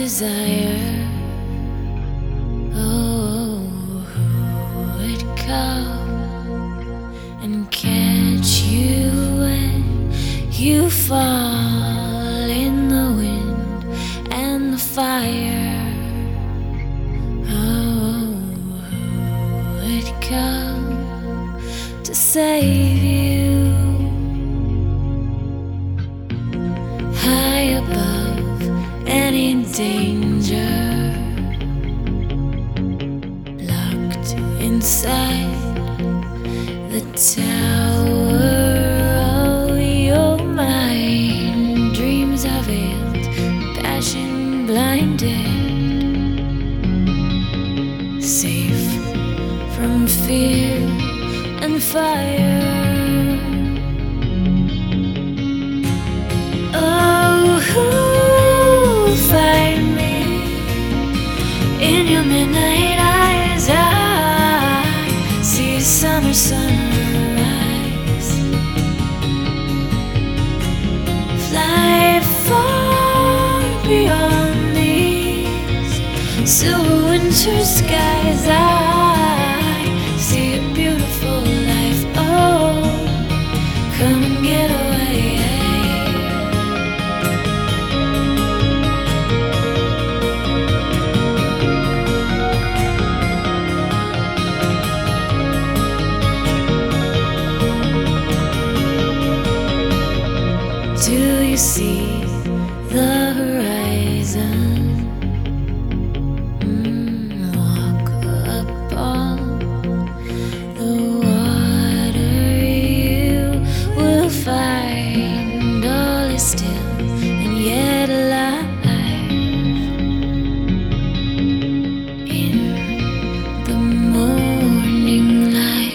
desire. Oh, who would come and catch you when you fall in the wind and the fire? Oh, who would come to save you? High above any danger, locked inside the tower of your mind. Dreams are veiled, passion blinded, safe from fear and fire. Find me in your midnight eyes. I see a summer sunrise. Fly far beyond these silver winter skies. I see a beautiful life. Oh, come and get away. Do you see the horizon? Walk upon the water, you will find all is still and yet alive. In the morning light,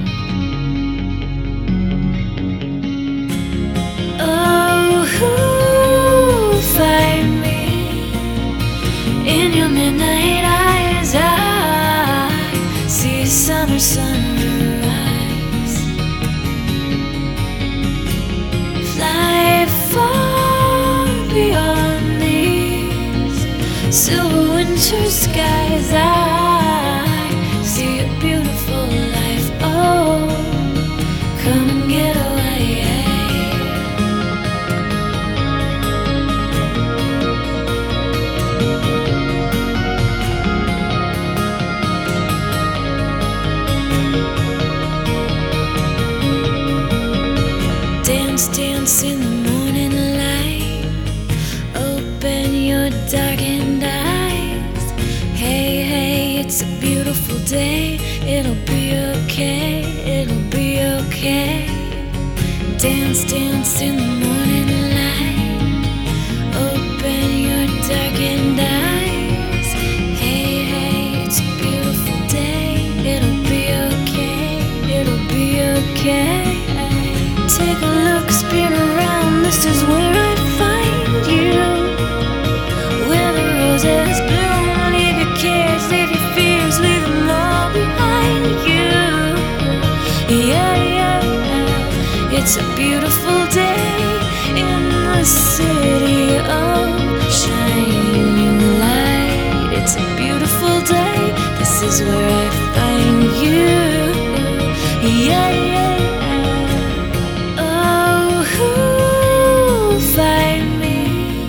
find me in your midnight eyes. I see a summer sunrise. Fly far beyond these silver winter skies. I see a beautiful life. Oh, come and get away. Dance in the morning light. Open your darkened eyes. Hey, hey, it's a beautiful day. It'll be okay, it'll be okay. Dance in the morning light. Open your darkened eyes. Hey, hey, it's a beautiful day. It'll be okay, it'll be okay. Take a look, spin around, this is where I find you. Where the roses bloom, leave your cares, leave your fears, leave them all behind you. Yeah, yeah, yeah. It's a beautiful day in the city of shining light. It's a beautiful day, this is where I find you. Yeah, yeah. Find me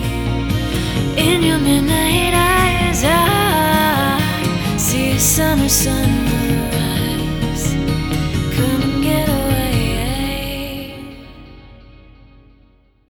in your midnight eyes. I see a summer sun.